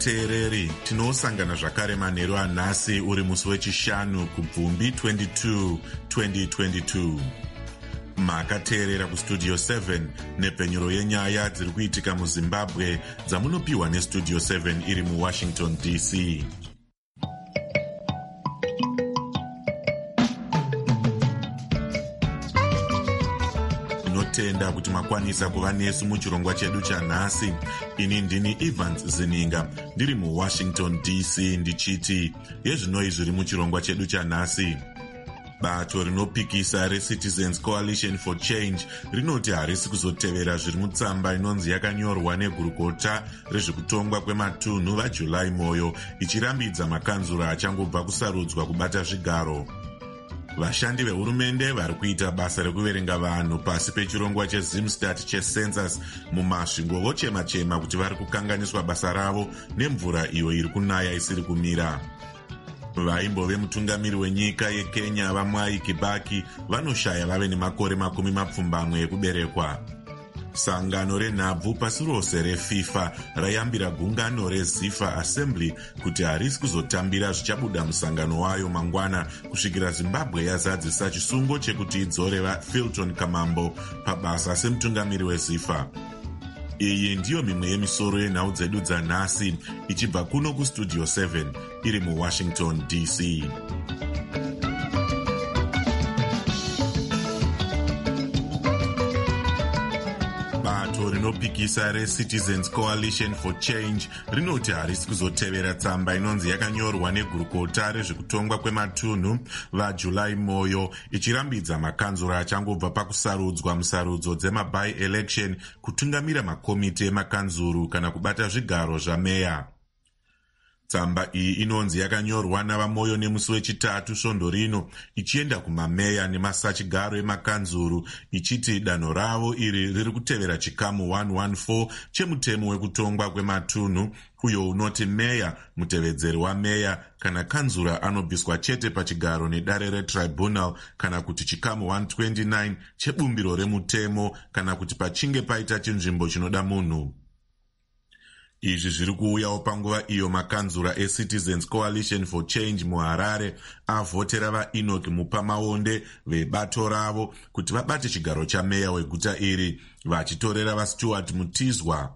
Vateereri, tinosangana zvakare manheru anhasi uri musi wechishanu kuBvumbi 22 2022. Makateerera kustudio 7 nepfenyuro yenyaya dziri kuitika muZimbabwe dzamunopiwa nestudio 7 iri muWashington DC. Tinotenda kuti makwanisa kuva nesu muchirongwa chedu chanhasi. Ini ndini Evans Zininga ndiri muWashington DC ndichiti yezvinoi zviri muchirongwa chedu chanhasi. Bato rinopikisa reCitizens Coalition for Change rinoti harisi kuzotevera zviri mutsamba inonzi yakanyorwa negurukota rezvekutongwa kwematunhu vaJuly Moyo ichirambidza makanzura achangobva kusarudzwa kubata zvigaro. Vashandi vehurumende vari kuita basa rekuverenga vanhu pasi pechirongwa cheZimstat checensus mumasvingo vochema-chema kuti vari kukanganiswa basa ravo nemvura iyo iri kunaya isiri kumira. Vaimbove mutungamiri wenyika yeKenya vaMwai Kibaki vanoshaya vave nemakore 20 ekuberekwa. Sangano renhabvu pasi rose reFIFA rayambira gungano reZIFA Assembly kuti harisi kuzotambira zvichabuda musangano wayo mangwana kusvikira Zimbabwe yazadzisa chisungo chekuti idzoreva Filton Kamambo pabasa semutungamiri weZIFA. Iyi ndiyo mimwe yemisoro yenhau dzedu dzanhasi ichibva kuno kustudio 7 iri muWashington DC. Bato rinopikisa reCitizens Coalition for Change rinoti harisi kuzotevera tsamba inonzi yakanyorwa negurukota rezvekutongwa kwematunhu vaJuly Moyo ichirambidza makanzura achangobva pakusarudzwa musarudzo dzemaby-election kutungamira makomiti emakanzuru kana kubata zvigaro zvameya. Tsamba iyi inonzi yakanyorwa navaMoyo nemusi wechitatu svondo rino ichienda kumameya nemasachigaro emakanzuru ichiti danho ravo iri riri kutevera chikamu 114 chemutemo wekutongwa kwematunhu uyo unoti meya, mutevedzeri wameya kana kanzura anobviswa chete pachigaro nedare retribunal kana kuti chikamu 129 chebumbiro remutemo kana kuti pachinge paita chinzvimbo chinoda munhu. Izvi zviri kuuyawo panguva iyo makanzura eCitizens Coalition for Change muHarare avhotera vaEnoch Mupamaonde vebato ravo kuti vabate chigaro chameya weguta iri vachitorera vaStuart Mutizwa.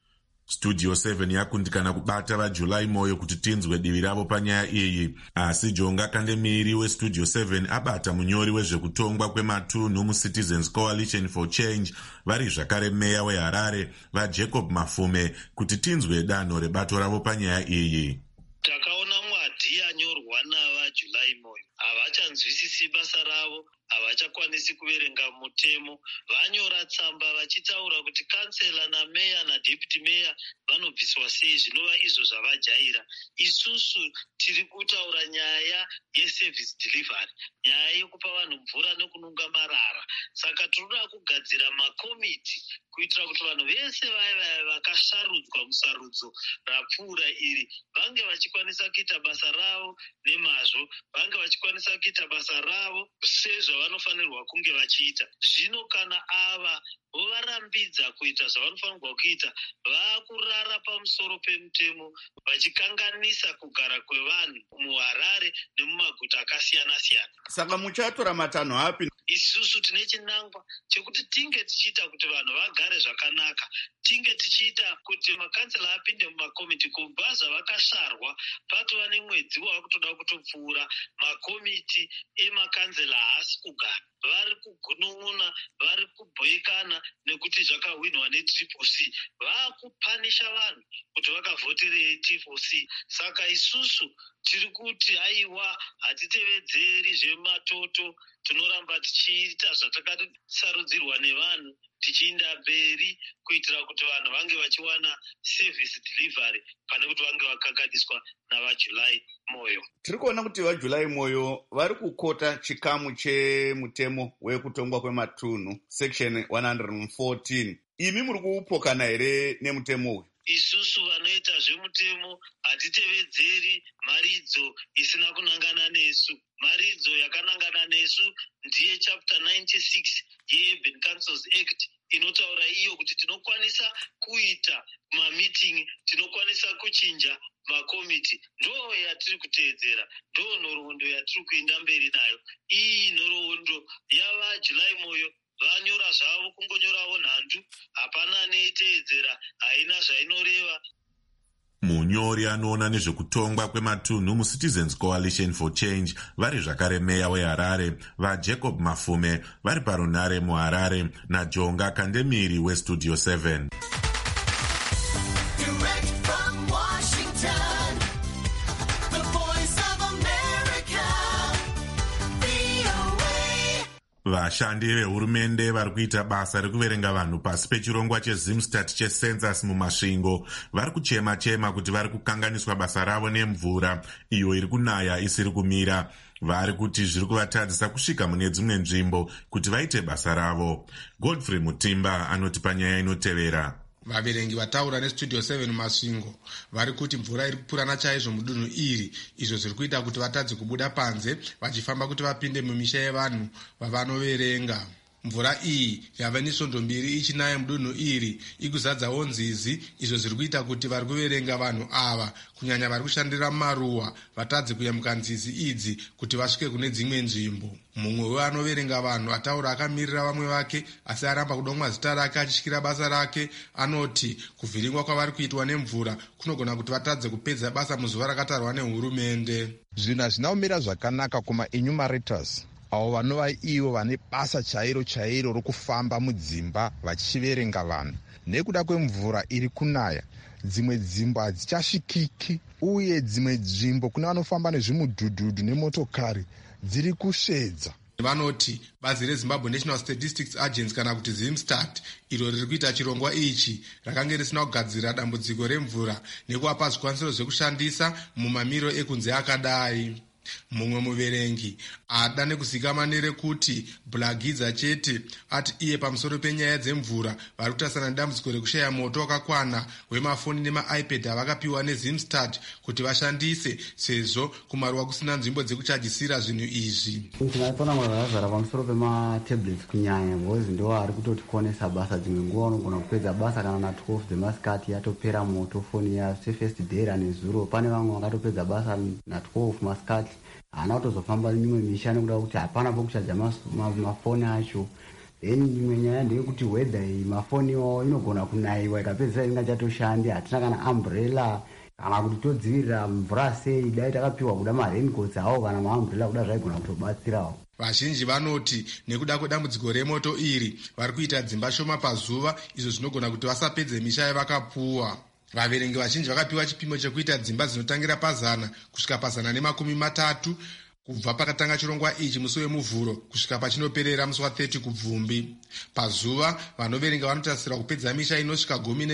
Studio 7 yakundikana kubata vaJuly Moyo kuti tinzwe divi ravo panyaya iyi, asi Jonga Kandemiri weStudio 7 abata munyori wezvekutongwa kwematunhu muCitizens Coalition for Change vari zvakare meya weHarare vaJacob Mafume kuti tinzwe danho rebato ravo panyaya iyi. Takaona mwadi anyorwa navaJuly Moyo havachanzwisisi basa ravo, havachakwanisi kuverenga mutemo. Vanyora tsamba vachitaura kuti kansela nameya nadeputy meya vanobviswa sei, zvinova izvo zvavajaira. Isusu tiri kutaura nyaya yeservice delivery, nyaya yekupa vanhu mvura nekununga marara. Saka tinoda kugadzira makomiti kuitira kuti vanhu vese vaya vakasarudzwa musarudzo rapfuura iri vange vachikwanisa kuita basa ravo nemazvo, vange vachikwanisa kuita basa ravo sezvavanofanirwa kunge vachiita. Zvino kana ava vovarambidza kuita zvavanofanirwa kuita, vakurara pamusoro pemutemo vachikanganisa kugara kwevanhu muHarare nemumaguta akasiyana-siyana. Saka muchatora matanho api? Isusu tine chinangwa chekuti tinge tichiita kuti vanhu vagare zvakanaka, tinge tichiita kuti makansela apinde mumakomiti kubva zvavakasarwa patova nemwedzi wakutoda kutopfuura. Makomiti emakanzela haasi kugara, vari kugunun'una, vari kubhoikana nekuti zvakahwinwa neTCC. Vakupanisha vanhu kuti vakavhoterei TCC. Saka isusu tiri kuti aiwa, hatitevedzeri zvematoto, tinoramba tichiita zvatakasarudzirwa nevanhu, tichienda mberi kuitira kuti vanhu vange vachiwana service delivery pane kuti vange vakanganiswa navaJuly Moyo. Tiri kuona kuti vaJuly Moyo vari kukota chikamu chemutemo wekutongwa kwematunhu section 114. Imi muri kuupokana here nemutemo uyu? Isusu vanoita zvemutemo hatitevedzeri maridzo isina kunangana nesu. Maridzo yakanangana nesu ndiye chapter 96 yeUrban Councils Act inotaura iyo kuti tinokwanisa kuita mamiting, tinokwanisa kuchinja makomiti. Ndo yatiri kuteedzera, ndo nhoroondo yatiri kuenda mberi nayo. Iyi nhoroondo yavaJuly Moyo vanyora zvavo kungonyorawo nhandu, hapana neiteedzera, haina zvainoreva. Munyori anoona nezvekutongwa kwematunhu muCitizens Coalition for Change vari zvakare meya weHarare, vaJacob Mafume vari parunhare muHarare naJonga Kandemiri weStudio 7. Vashandi vehurumende vari kuita basa rekuverenga vanhu pasi pechirongwa chezimstat checensus mumasvingo vari kuchema-chema kuti vari kukanganiswa basa ravo nemvura iyo iri kunaya isiri kumira. Vari kuti zviri kuvatadzisa kusvika mune dzimwe nzvimbo kuti vaite basa ravo. Godfrey Mutimba anoti panyaya inotevera. Vaverengi vataura neStudio 7 mumasvingo vari kuti mvura iri kupurana chaizvo mudunhu iri, izvo zviri kuita kuti vatadze kubuda panze vachifamba kuti vapinde mumisha yevanhu vavanoverenga. Mvura iyi yava nesvondo mbiri ichinaya mudunhu iri ikuzadzawo nzizi, izvo zviri kuita kuti vari kuverenga vanhu ava kunyanya vari kushandira mumaruwa vatadze kuyambuka nzizi idzi kuti vasvike kune dzimwe nzvimbo. Mumwe weanoverenga vanhu ataura akamirira vamwe vake asi aramba kudomwa zita rake achisvikira basa rake, anoti kuvhiringwa kwavari kuitwa nemvura kunogona kuti vatadze kupedza basa muzuva rakatarwa nehurumende. Zvinhu hazvina kumira zvakanaka kuma-enumerators avo vanova ivo vane basa chairo rokufamba mudzimba vachiverenga vanhu. Nekuda kwemvura iri kunaya, dzimwe dzimbo hadzichasvikiki uye dzimwe nzvimbo kune vanofamba nezvimudhudhudhu nemotokari dziri kusvedza. Vanoti bazi reZimbabwe National Statistics Agency kana kuti Zimstat iro riri kuita chirongwa ichi rakange risina kugadzirira dambudziko remvura nekuvapa zvikwanisiro zvekushandisa mumamiriro ekunze akadai. Mumwe muverengi ada nekuzikama nerekuti Blagidza chete ati iye pamusoro penyaya dzemvura vari kutasana nedambudziko rekushaya moto wakakwana wemafoni nemaiPad avakapiwa neZimstat kuti vashandise sezvo kumaruwa kusina nzvimbo dzekuchajisira zvinhu izvi. Tinofana kuzara pamusoro pematablets kunyanya because ndo ari kutotikonesa basa. Dzimwe nguva unogona kupedza basa kana na 12 dzemasikati yatopera moto foni ya first day nezuro. Pane vamwe vakatopedza basa na 12 masikati haana kutozofamba mimwe misha nekuda kuti hapana pokuchaja mafoni acho. Then imwe nyaya ndeyekuti weather iyi mafoni iwawo inogona kunayiwa ikapedzisira ingachatoshandi. Hatina kana umbrella kana kuti todzivirira mvura sei. Dai takapiwa kuda maraincoats awo kana maumbrella kuda zvaigona kutobatsirawo. Vazhinji vanoti nekuda kwedambudziko remoto iri vari kuita dzimba shoma pazuva, izvo zvinogona kuti vasapedze misha yavakapuwa. Vaverengi vazhinji vakapiwa chipimo chekuita dzimba dzinotangira pa100 kusvika pa130 kubva pakatanga chirongwa ichi musi wemuvhuro kusvika pachinoperera musi wa30 kubvumbi. Pazuva vanoverenga vanotarisira kupedza misha inosvika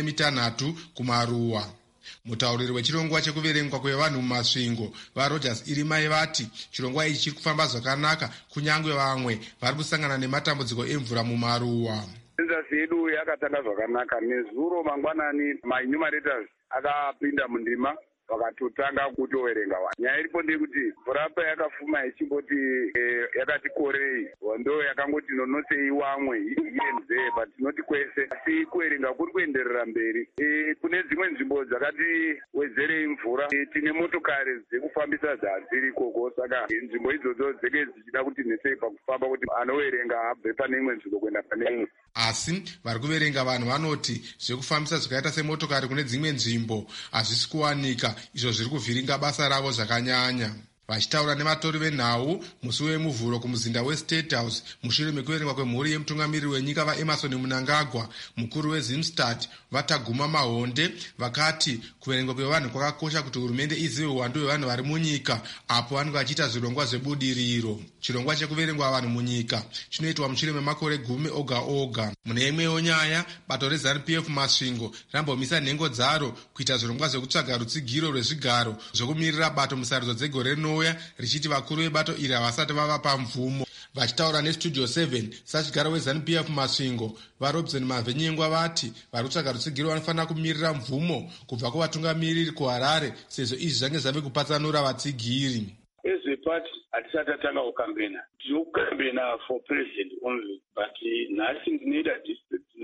16 kumaruwa. Mutauriri wechirongwa chekuverengwa kwevanhu mumasvingo vaRogers Irimai vati chirongwa ichi chiri kufamba zvakanaka kunyange vamwe vari kusangana nematambudziko emvura mumaruwa. Census yedu yakatanga zvakanaka. Nezuro mangwanani maenumerators akapinda mundima vakatotanga kutoverenga vanhu. Nyaya iripo ndeyekuti mvura payakafuma ichimboti yakati korei ndo yakangoti nonosei wamwe ienze patinoti kwese, asi kuverenga kuri kuenderera mberi. Kune dzimwe nzvimbo dzakati wezerei mvura tine motokari dzekufambisa dzadziri ikoko, saka nzvimbo idzodzo dzenge dzichida kuti nesei pakufamba kuti anoverenga abve pane imwe nzvimbo kuenda pane imwe. Asi vari kuverenga vanhu vanoti zvekufambisa zvakaita semotokari kune dzimwe nzvimbo hazvisi kuwanika, izvo zviri kuvhiringa basa ravo zvakanyanya. Vachitaura nematori venhau musi wemuvhuro kumuzinda weState House mushure mekuverengwa kwemhuri yemutungamiriri wenyika vaEmerson Mnangagwa, mukuru weZimstat Vataguma Mahonde vakati kuverengwa kwevanhu kwakakosha kuti hurumende izive uwandu hwevanhu vari munyika apo vanenge vachiita zvirongwa zvebudiriro. Chirongwa chekuverengwa vanhu munyika chinoitwa mushure memakore 10 oga oga. Mune imwewo nyaya, bato reZANU-PF masvingo rambomisa nhengo dzaro kuita zvirongwa zvekutsvaga rutsigiro rwezvigaro zvokumirira bato musarudzo dzegore rino richiti vakuru vebato iri havasati vava pamvumo. Vachitaura neStudio 7 sachigaro weZANU-PF masvingo vaRobson Mavhenyengwa vati vari kutsvaga rutsigiro vanofanira kumirira mvumo kubva kuvatungamiriri kuHarare sezvo izvi zvange zvave kupatsanura vatsigiri. Ezvepati hatisati tatanga kukambena, tiri kukambena for president only, but nhasi ndinoita district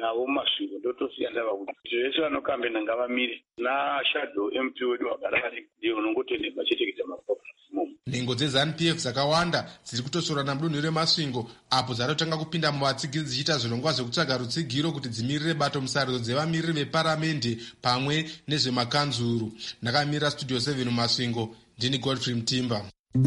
navo masvingo ndotosiya ndava kuti vese vanokambena ngavamire naShadow MP wedu wagara ari ndiye unongotendemba chete kuita maprograms imomo. Nhengo dzeZANU-PF dzakawanda dziri kutosora mudunhu remasvingo apo dzatotanga kupinda muvatsigiri dzichiita zvirongwa zvekutsvaga rutsigiro kuti dzimirire bato musarudzo dzevamiriri veparamende pamwe nezvemakanzuru. Ndakamirira Studio 7 mumasvingo, ndini Godfrey Mutimba.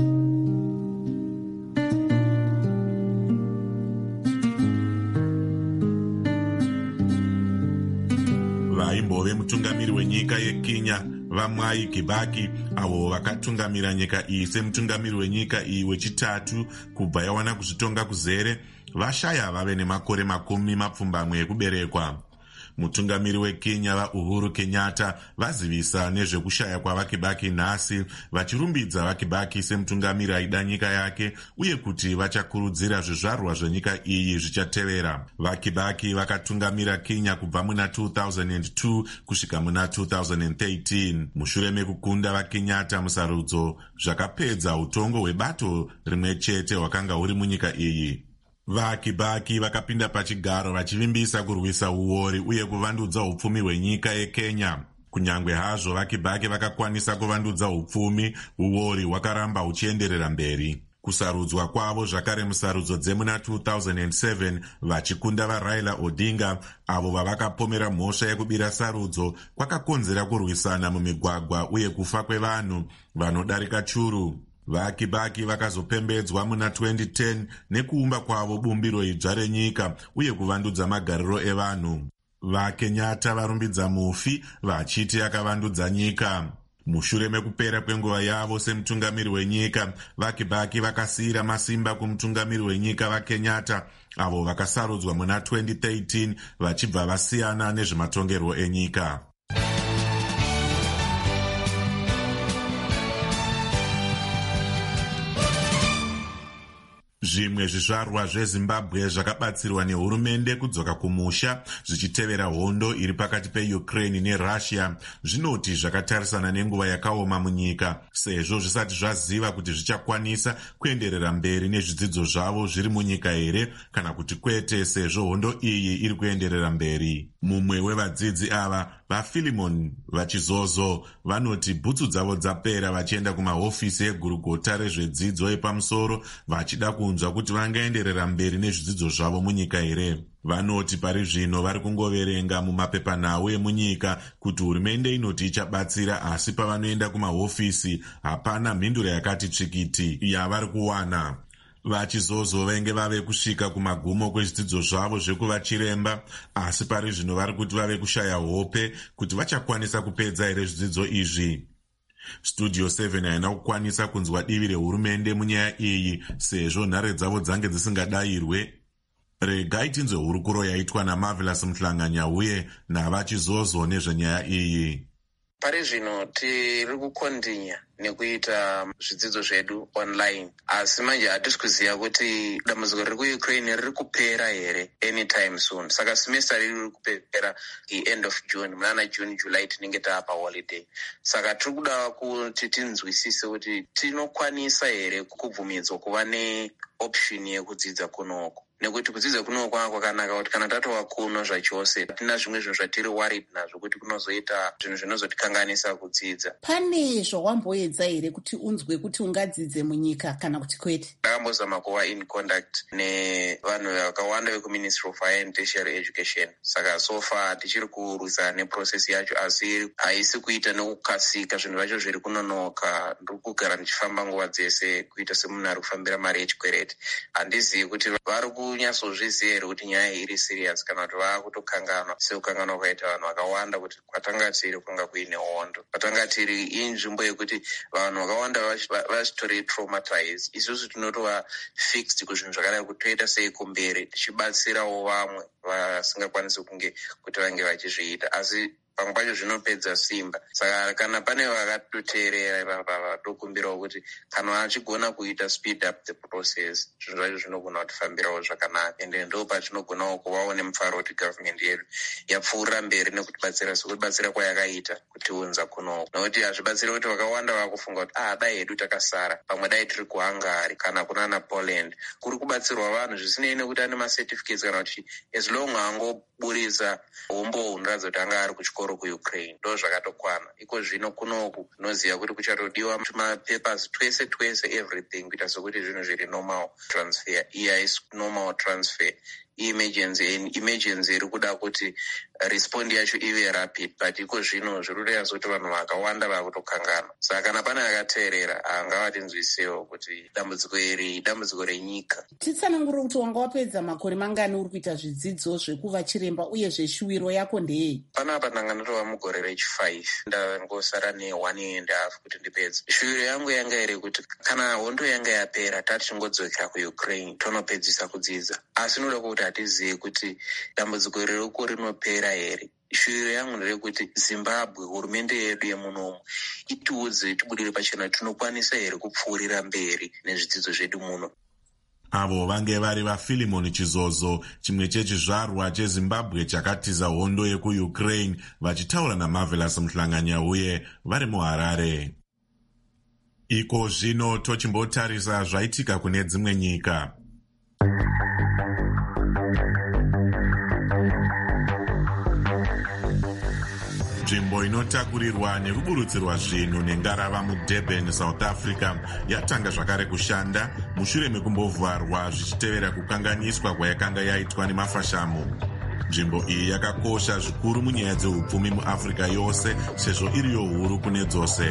vaimbove mutungamiri wenyika yeKenya vaMwai Kibaki avo vakatungamira nyika iyi semutungamiri wenyika iyi wechitatu kubva yawana kuzvitonga kuzere vashaya vave nemakore 10 ekuberekwa. Mutungamiri weKenya vaUhuru Kenyatta vazivisa nezvekushaya kwavaKibaki nhasi, vachirumbidza vaKibaki semutungamiri aida nyika yake uye kuti vachakurudzira zvizvarwa zvenyika iyi zvichatevera. VaKibaki vakatungamira Kenya kubva muna 2002 kusvika muna 2013. Mushure mekukunda vaKenyatta musarudzo zvakapedza utongo hwebato rimwe chete hwakanga huri munyika iyi. VaKibaki vakapinda pachigaro vachivimbisa kurwisa uori uye kuvandudza upfumi hwenyika yeKenya. Kunyangwe hazvo vaKibaki vakakwanisa kuvandudza upfumi, uori hwakaramba huchienderera mberi. Kusarudzwa kwavo zvakare musarudzo dzemuna 2007 vachikunda vaRaila Odinga avo vavakapomera mhosva yekubira sarudzo kwakakonzera kurwisana mumigwagwa uye kufa kwevanhu vanodarika churu. VaKibaki vakazopembedzwa muna 2010 nekuumba kwavo bumbiro idzva renyika uye kuvandudza magariro evanhu. VaKenyatta varumbidza mufi vachiti akavandudza nyika. Mushure mekupera kwenguva yavo semutungamiri wenyika, vaKibaki vakasiyira masimba kumutungamiri wenyika vaKenyatta avo vakasarudzwa muna 2013 vachibva vasiyana nezvematongerwo enyika. Zvimwe zvizvarwa zveZimbabwe zvakabatsirwa nehurumende kudzoka kumusha zvichitevera hondo iri pakati peUkraine neRussia zvinoti zvakatarisana nenguva yakaoma munyika, sezvo zvisati zvaziva kuti zvichakwanisa kuenderera mberi nezvidzidzo zvavo zviri munyika here kana kuti kwete, sezvo hondo iyi iri kuenderera mberi. Mumwe wevadzidzi ava, vaFilimon Vachizozo, vanoti bhutsu dzavo dzapera vachienda kumahofisi egurugota rezvedzidzo yepamusoro vachida kunzwa kuti vangaenderera mberi nezvidzidzo zvavo munyika here. Vanoti pari zvino vari kungoverenga mumapepanhau emunyika kuti hurumende inoti ichabatsira, asi pavanoenda kumahofisi hapana mhinduro yakati tsvikiti yavari kuwana. Vachizozo venge vave kusvika kumagumo kwezvidzidzo zvavo zvekuva chiremba, asi pari zvino vari kuti vave kushaya hope kuti vachakwanisa kupedza here zvidzidzo izvi. Studio 7 haina kukwanisa kunzwa divi rehurumende munyaya iyi sezvo nhare dzavo dzange dzisingadayirwe. Regai tinzwe hurukuro yaitwa naMarvelous Muhlanganya uye navachizozo nezvenyaya iyi. Pari zvino tiri kukondinya nekuita zvidzidzo zvedu online, asi manje hatisi kuziva kuti dambudziko riri kuUkraine riri kupera here anytime soon. Saka semester riri kupera end of June, munana June July tinenge taapa holiday. Saka tiri kuda kuti tinzwisise kuti tinokwanisa here kubvumidzwa kuva neoption yekudzidza kunoko. Nekuti kudzidza kuno kwakanaka kuti kana tatova kuno zvachose tina zvimwe zvinhu zvatiri worried nazvo kuti kunozoita zvinhu zvinozotikanganisa kudzidza. Pane zvawamboedza here kuti unzwe kuti ungadzidze munyika kana kuti kwete? Ndakambozama kuva in contact nevanhu vakawanda vekuMinistry of Higher and Tertiary Education. Saka so far tichiri kurwisana neprocess yacho, asi haisi kuita nekukasika, zvinhu zvacho zviri kunonoka. Ndiri kugara ndichifamba nguva dzese kuita semunhu ari kufambira mari yechikwereti. Handizivi kuti vari kunyatsozviziva here kuti nyaya iri serious kana kuti vaakutokanganwa sekukanganwa kwaita vanhu vakawanda kuti kwatanga tiri kunga kuine hondo. Kwatanga tiri inzvimbo yekuti vanhu vakawanda vachitori traumatized. Isusu tinotova fixed kuzvinhu zvakadai kuti toita sei kumberi tichibatsirawo vamwe vasingakwanisi kunge kuti vange vachizviita. Asi pamwe pacho zvinopedza simba. Saka kana pane vakatoteerera vatokumbirawo kuti kana vachigona kuita speed up the process, zvinhu zvacho zvinogona kutifambirawo zvakanaka, ende ndo patinogonawo kuvawo nemufaro kuti government yedu yapfuurira mberi nekutibatsira sekubatsira kwayakaita kutiunza kunoku, nokuti hazvibatsiri kuti vakawanda vakufunga kuti dai hedu takasara, pamwe dai tiri kuHungary kana kunana Poland, kuri kubatsirwa vanhu zvisinei nekuti ane macertificates kana kuti as long angoburisa umbo unoratidza kuti anga ari kuchikoro kuUkraine, ndo zvakatokwana. Iko zvino kunoku unoziva kuti kuchatodiwa mapapers twese everything kuita sokuti zvinhu zviri normal transfer. Iya is normal transfer. Emergency iri kuda kuti respond yacho ive rapid, but iko zvino zvirikuita kuti vanhu vakawanda vakutokangana. Saka kana pane akateerera ngavatinzwisewo kuti dambudziko iri dambudziko renyika. Titsanangure kuti wanga wapedza makore mangani uri kuita zvidzidzo zvekuva chiremba, uye zveshuwiro yako ndeyei? Panapa ndanga ndatova mugore rechi5, ndangosara ne1.5 kuti ndipedze. Shuwiro yangu yanga iri kuti kana hondo yanga yapera tatichingodzokera kuUkraine tonopedzisa kudzidza, asi noda kuti hatizivi kuti dambudziko ririko rinopera here. Shuwiro yangu nderekuti Zimbabwe, hurumende yedu yemunomu, itiudze tibudire pachena tinokwanisa here kupfuurira mberi nezvidzidzo zvedu muno. Avo vange vari vaFilimon Chizozo, chimwe chechizvarwa cheZimbabwe chakatiza hondo yekuUkraine, vachitaura naMarvelous Muhlanganyauye vari muHarare. Iko zvino tochimbotarisa zvaitika kune dzimwe nyika. Nzvimbo inotakurirwa nekuburutsirwa zvinhu nengarava muDurban, South Africa yatanga zvakare kushanda mushure mekumbovharwa zvichitevera kukanganiswa kwayakanga yaitwa nemafashamu. Nzvimbo iyi yakakosha zvikuru munyaya dzeupfumi muAfrica yose, sezvo iriyo huru kune dzose.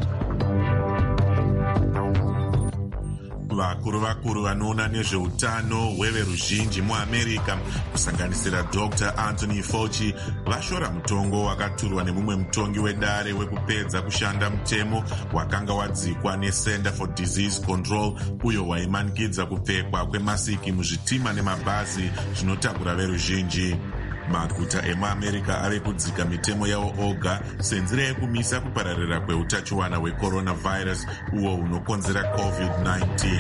Vakuru vanoona nezveutano hweveruzhinji muAmerica, kusanganisira Dr. Anthony Fauci, vashora mutongo wakaturwa nemumwe mutongi wedare wekupedza kushanda mutemo wakanga wadzikwa neCenter for Disease Control, uyo waimanikidza kupfekwa kwemasiki muzvitima nemabhazi zvinotakura veruzhinji. Maguta emuAmerica ave kudzika mitemo yavo oga senzira yekumisa kupararira kweutachiwana hwecoronavirus uwo unokonzera COVID-19.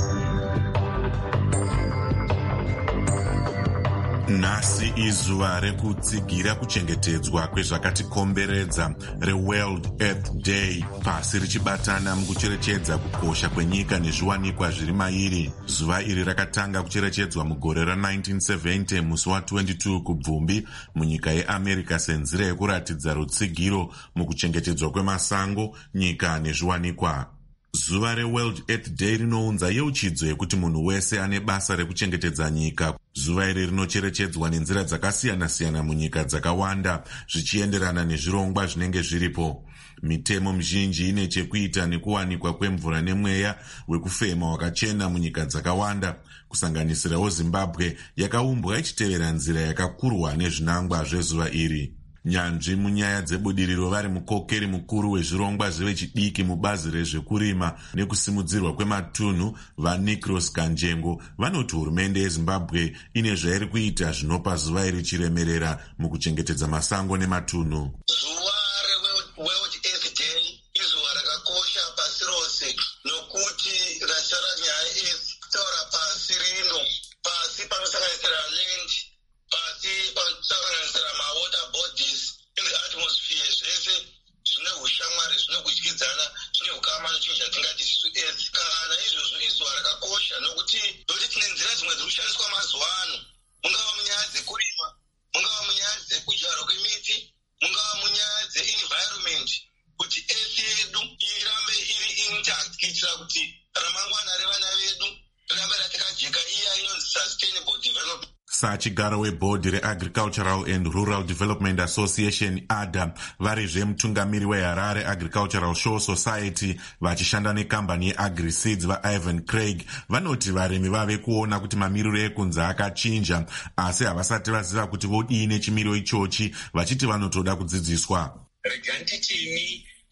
Nhasi izuva rekutsigira kuchengetedzwa kwezvakatikomberedza reWorld Earth Day, pasi richibatana mukucherechedza kukosha kwenyika nezviwanikwa zviri mairi. Zuva iri rakatanga kucherechedzwa mugore ra1970 musi wa22 kuBvumbi munyika yeAmerica senzira yekuratidza rutsigiro mukuchengetedzwa kwemasango, nyika nezviwanikwa. Zuva reWorld Earth Day rinounza yeuchidzo yekuti munhu wese ane basa rekuchengetedza nyika. Zuva iri rinocherechedzwa nenzira dzakasiyana-siyana munyika dzakawanda, zvichienderana nezvirongwa zvinenge zviripo. Mitemo mizhinji ine chekuita nekuwanikwa kwemvura nemweya wekufema wakachena munyika dzakawanda, kusanganisirawo Zimbabwe yakaumbwa ichitevera nzira yakakurwa nezvinangwa zvezuva iri. Nyanzvi munyaya dzebudiriro vari mukokeri mukuru wezvirongwa zvevechidiki mubazi rezvekurima nekusimudzirwa kwematunhu, vaNicros Kanjengo, vanoti hurumende yeZimbabwe ine zvairi kuita zvinopa zuva iri chiremerera mukuchengetedza masango nematunhu. Zuva reWorld Earth Day izuva rakakosha pasi rose, nokuti rashara nyaya kutaura pasi rino, pasi panosanganisira land, pasi panosanganisira mawater bodies in the atmosphere, zvese zvine ushamwari, zvine kudyidzana, zvine ukama nechinhu chatingati isu earth. Kana izvozvo izuva rakakosha nokuti tine nzira dzimwe dziri kushandiswa mazuva ano, mungava munyaya dzekurima, mungava munyaya dzekudyarwa kwemiti, mungava munyaya dze-environment, kuti earth yedu irambe iri intact kuitira kuti ramangwana revana vedu rirambe ratakajeka, iya inonzi sustainable development. Sachigaro webhodhi reAgricultural and Rural Development Association ADA, varizve mutungamiri weHarare Agricultural Show Society vachishanda nekambani yeAgriSeeds vaIvan Craig, vanoti varimi vave kuona kuti mamiriro ekunze akachinja, asi havasati vaziva kuti vodii nechimiriro ichochi, vachiti vanotoda kudzidziswa. Regai nditini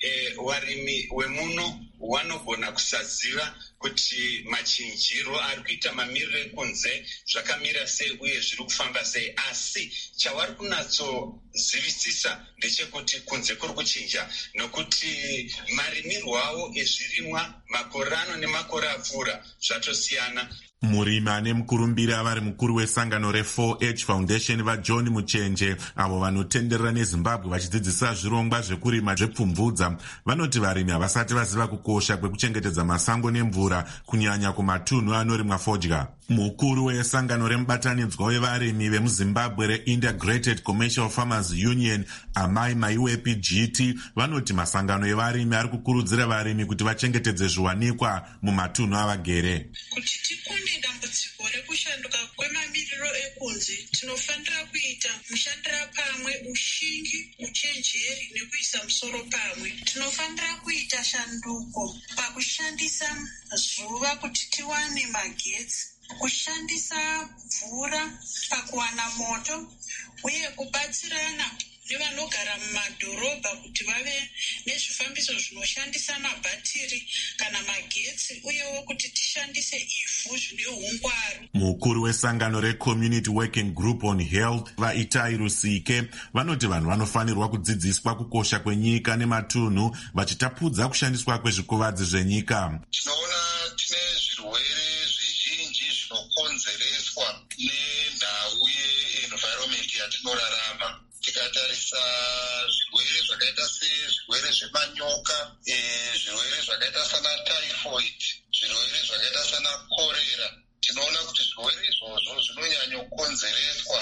varimi vemuno vanogona kusaziva kuti machinjiro ari kuita mamiriro ekunze zvakamira sei uye zviri kufamba sei, asi chavari kunatsozivisisa ndechekuti kunze kuri kuchinja, nokuti marimirwo avo ezvirimwa makore ano nemakore apfuura zvatosiyana. Murimi ane mukurumbira vari mukuru wesangano re4H Foundation vaJohn Muchenje, avo vanotenderera neZimbabwe vachidzidzisa zvirongwa zvekurima zvepfumvudza, vanoti varimi havasati vaziva kukosha kwekuchengetedza masango nemvura, kunyanya kumatunhu anorimwa fodya. Mukuru wesangano remubatanidzwa wevarimi vemuZimbabwe reIntegrated Commercial Farmers Union, Amai Maiwepi GT, vanoti masangano evarimi ari kukurudzira varimi kuti vachengetedze zviwanikwa mumatunhu avagere. Kuti tikunde dambudziko rekushanduka kwemamiriro ekunze, tinofanira kuita mushandira pamwe, ushingi, uchenjeri nekuisa musoro pamwe. Tinofanira kuita shanduko pakushandisa zuva kuti tiwane magetsi, kushandisa mvura pakuwana moto, uye kubatsirana nevanogara mumadhorobha kuti vave nezvifambiso zvinoshandisa mabhatiri kana magetsi, uyewo kuti tishandise ivhu zvine ungwaru. Mukuru wesangano reCommunity Working Group on Health vaItai Rusike vanoti vanhu vanofanirwa kudzidziswa kukosha kwenyika nematunhu vachitapudza kushandiswa kwezvikuvadzi zvenyika. Tinoona tine zvirwere zvizhinji zvinokonzereswa nendau ye-environment yatinorarama. Tikatarisa zvirwere zvakaita sezvirwere zvemanyoka, zvirwere zvakaita sana typhoid, zvirwere zvakaita sana korera, tinoona kuti zvirwere izvozvo zvinonyanya kukonzereswa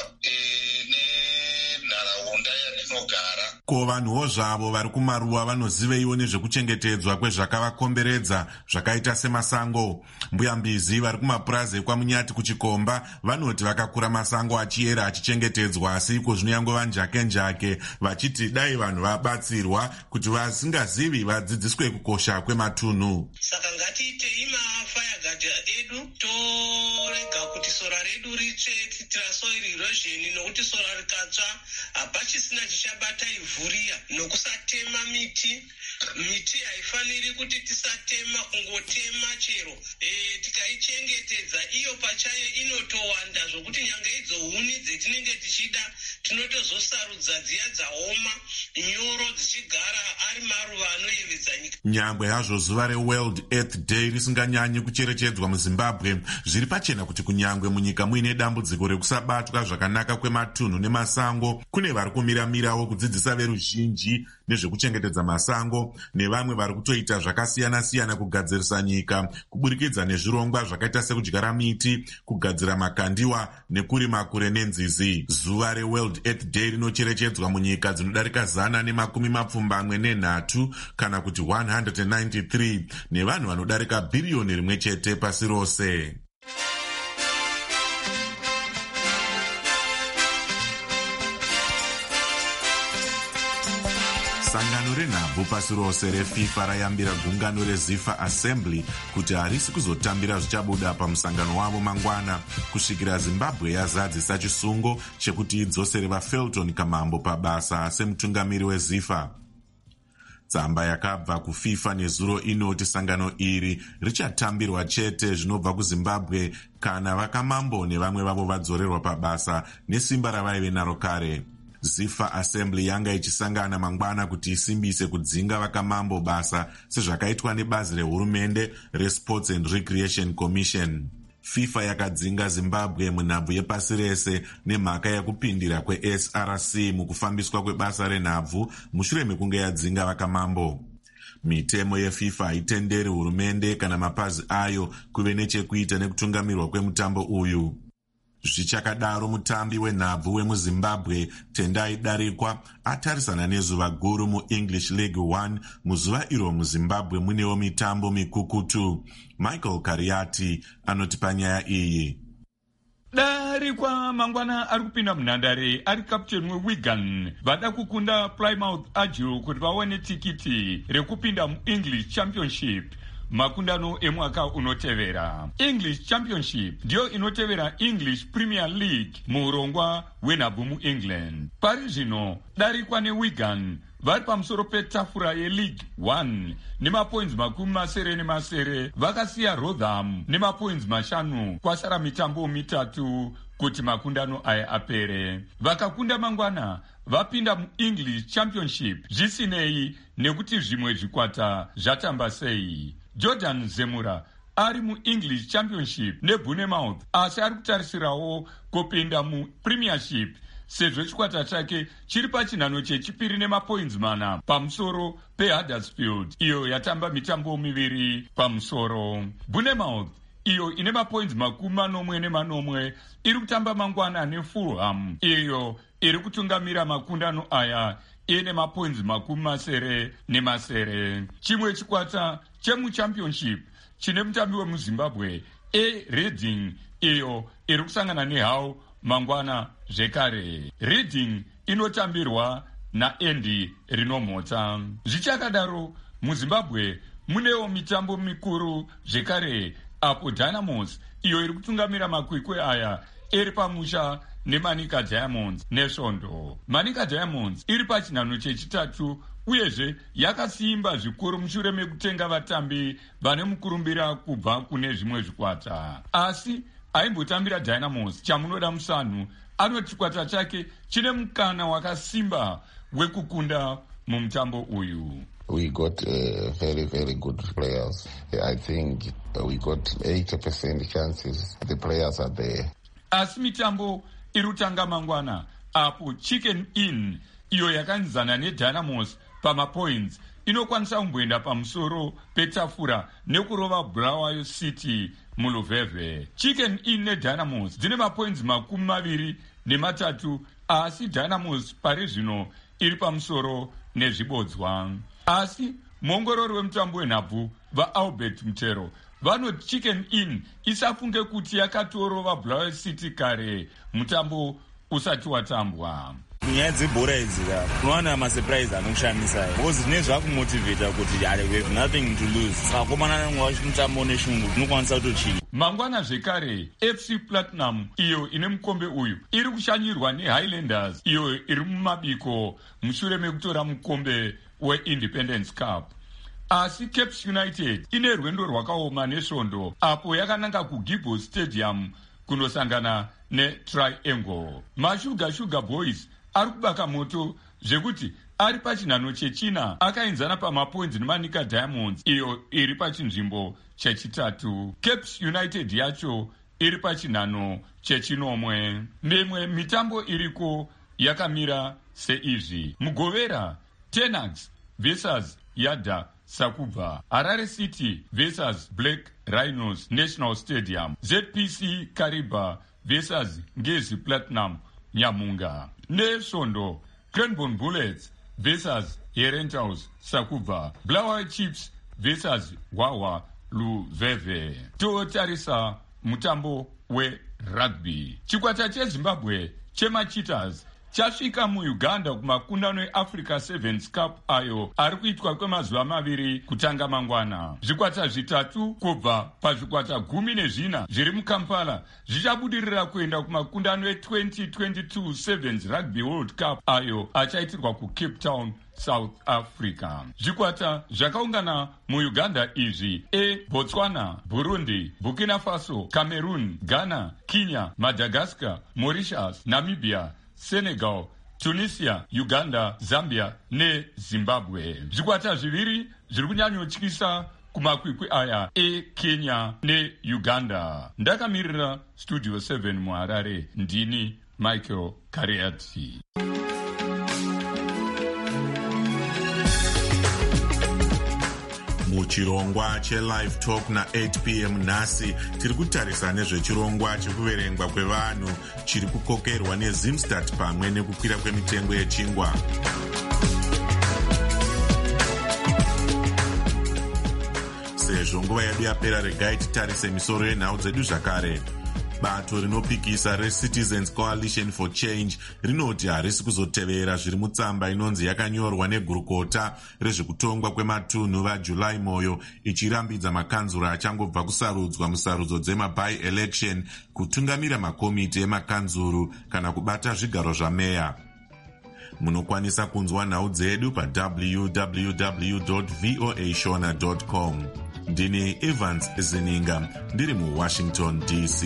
nenharaunda yatinogara. Ko vanhuwo zvavo vari kumaruwa vanoziveiwo nezvekuchengetedzwa kwezvakavakomberedza zvakaita semasango. Mbuyambizi vari kumapurazi ekwaMunyati kuchikomba vanoti vakakura masango achiyera achichengetedzwa, asi iko zvinoyangova njake vachiti dai vanhu vabatsirwa kuti vasingazivi vadzidziswe kukosha kwematunhu. Saka ngatiitei mafayagadi edu, torega kuti sora redu ritsve, tiitira soil erosion, nokuti sora rikatsva hapachisina chichabata ivhu riya. Nokusatema miti haifaniri kuti tisatema, kungotema chero. Tikaichengetedza iyo pachayo inotowanda zvokuti nyanga idzo huni dzetinenge tichida tinotozosarudza dziya dzaoma, nyoro dzichigara ari maruva anoyevedza nyika. Nyangwe hazvo zuva reWorld Earth Day risinganyanyi kucherechedzwa muZimbabwe, zviri pachena kuti kunyangwe munyika muine dambudziko rekusabatwa zvakanaka kwematunhu nemasango, kune vari kumiramirawo kudzidzisa veruzhinji nezvekuchengetedza masango, nevamwe vari kutoita zvakasiyana-siyana kugadzirisa nyika kuburikidza nezvirongwa zvakaita sekudyara miti, kugadzira makandiwa nekurima kure nenzizi. Zuva reWorld Earth Day rinocherechedzwa munyika dzinodarika 123 kana kuti 193 nevanhu vanodarika bhiriyoni rimwe chete pasi rose. Sangano renhabvu pasi rose reFIFA rayambira gungano reZIFA Assembly kuti harisi kuzotambira zvichabuda pamusangano wavo mangwana kusvikira Zimbabwe yazadzisa chisungo chekuti idzosere vaFelton Kamambo pabasa semutungamiri weZIFA. Tsamba yakabva kuFIFA nezuro inoti sangano iri richatambirwa chete zvinobva kuZimbabwe kana vaKamambo nevamwe vavo vadzorerwa pabasa nesimba ravaive naro kare. ZIFA Assembly yanga ichisangana mangwana kuti isimbise kudzinga vaKamambo basa sezvakaitwa nebazi rehurumende reSports and Recreation Commission. FIFA yakadzinga Zimbabwe munhabvu yepasi rese nemhaka yekupindira kweSRC mukufambiswa kwebasa renhabvu mushure mekunge yadzinga vaKamambo. Mitemo yeFIFA haitenderi hurumende kana mapazi ayo kuve nechekuita nekutungamirwa kwemutambo uyu. Zvichakadaro mutambi wenhabvu wemuZimbabwe Tendai Darikwa atarisana nezuva guru muEnglish League 1 muzuva iro muZimbabwe munewo mitambo mikukutu. Michael Kariati anoti panyaya iyi. Darikwa mangwana ari kupinda munhandare ari kapteni weWigan vada kukunda Plymouth Argyle kuti vaone tikiti rekupinda muEnglish Championship. makundano emwaka unotevera. English Championship ndiyo inotevera English Premier League muurongwa hwenhabvu muEngland. Pari zvino darikwa neWigan vari pamusoro petafura yeLeague 1 nemapoints 70 vakasiya Rotherham nemapoints 5 kwasara mitambo 3 kuti makundano aya apere. Vakakunda mangwana vapinda muEnglish Championship zvisinei nekuti zvimwe zvikwata zvatamba sei. Jordan Zemura ari muEnglish Championship neBournemouth asi ari kutarisirawo kupinda muPremiership sezvo chikwata chake chiri pachinhano chechipiri nemapoints 4 pamusoro peHuddersfield iyo yatamba mitambo 2 pamusoro. Bournemouth iyo ine mapoints 40 iri kutamba mangwana neFulham iyo iri kutungamira makundano aya ine mapoints 70. Chimwe chikwata chemuchampionship chine mutambi wemuZimbabwe Reading iyo iri kusangana neHull mangwana zvekare. Reading inotambirwa naAndy Rinomhota. Zvichakadaro muZimbabwe munewo mitambo mikuru zvekare apo Dynamos iyo iri kutungamira makwikwi aya iri pamusha neManica Diamonds nesvondo. Manica Diamonds iri pachinhano chechitatu uyezve yakasimba zvikuru mushure mekutenga vatambi vane mukurumbira kubva kune zvimwe zvikwata. Asi aimbotambira Dynamos chamunoda musanhu anoti chikwata chake chine mukana wakasimba wekukunda mumutambo uyu. We got very, very good players. I think we got 80% chances. The players are there. Asi mitambo irutanga mangwana apo Chicken Inn iyo yakanzana neDynamos pamapoints inokwanisa kumboenda pamusoro petafura nekurova Bulawayo City muluvhevhe. Chicken Inn neDynamos dzine mapoints 23 asi Dynamos pari zvino iri pamusoro nezvibodzwa. Asi muongorori wemutambo wenhabvu vaAlbert Mutero vanoti Chicken Inn isafunge kuti yakatorova Bulawayo City kare mutambo usati watambwa. Nyaya dzebhora idzi unowana masurprise anokushamisa because zvine zvakumotivheta kuti we have nothing to lose. Saka komana mutambo neshungu unokwanisa kutochini. Mangwana zvekare FC Platinum iyo ine mukombe uyu iri kushanyirwa neHighlanders iyo iri mumabiko mushure mekutora mukombe weIndependence Cup. Asi Cape United ine rwendo rwakaoma nesvondo apo yakananga kuGibbon Stadium kunosangana neTriangle. Sugar Boys ari kubaka moto zvekuti ari pachinhano chechina akaenzana pamapoints neManica Diamonds iyo iri pachinzvimbo chechitatu. Cape United yacho iri pachinhano chechinomwe. Mimwe mitambo iriko yakamira seizvi: Mugovera Tenax vs Yada Sakubva, Harare City vs Black Rhinos National Stadium, ZPC Kariba vs Ngezi Platinum Nyamunga. Nesvondo Cranbourne Bullets vs Herentals Sakubva, Bulawayo Chiefs vs Wawa Luveve. Totarisa mutambo werugby. Chikwata cheZimbabwe chemacheeters chasvika muUganda kumakundano eAfrica Sevens Cup ayo ari kuitwa kwemazuva 2 kutanga mangwana. Zvikwata 3 kubva pazvikwata 14 zviri muKampala zvichabudirira kuenda kumakundano e2022 Sevens Rugby World Cup ayo achaitirwa kuCape Town, South Africa. Zvikwata zvakaungana muUganda izvi Botswana, Burundi, Burkina Faso, Cameroon, Ghana, Kenya, Madagascar, Mauritius, Namibia, Senegal, Tunisia, Uganda, Zambia neZimbabwe. Zvikwata zviviri zviri kunyanyotyisa kumakwikwi aya Kenya neUganda. Ndakamirira Studio 7 muHarare, ndini Michael Kariati. Muchirongwa cheLive Talk na8 p.m. nhasi tiri kutarisa nezvechirongwa chekuverengwa kwevanhu chiri kukokerwa neZimstat pamwe nekukwira kwemitengo yechingwa. Sezvo nguva yedu yapera, regai titarise misoro yenhau dzedu zvakare. bato rinopikisa reCitizens Coalition for Change rinoti harisi kuzotevera zviri mutsamba inonzi yakanyorwa negurukota rezvekutongwa kwematunhu vaJuly Moyo, ichirambidza makanzura achangobva kusarudzwa musarudzo dzema-by-election kutungamira makomiti emakanzuru kana kubata zvigaro zvameya. Munokwanisa kunzwa nhau dzedu pa www.voashona.com. Ndini Evans Zininga, ndiri muWashington DC.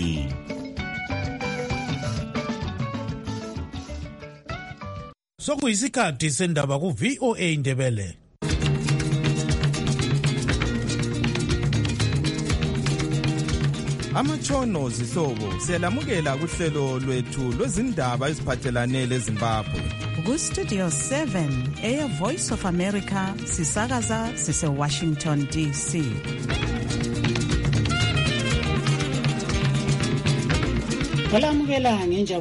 Sokuyisikhathi sendaba ku-VOA Ndebele. Amatshono zihlobo siyalamukela kuhlelo lwethu lwezindaba eziphathelane leZimbabwe. Ku-Studio 7 Air Voice of America sisakaza sise-Washington DC. Olamukela ngenja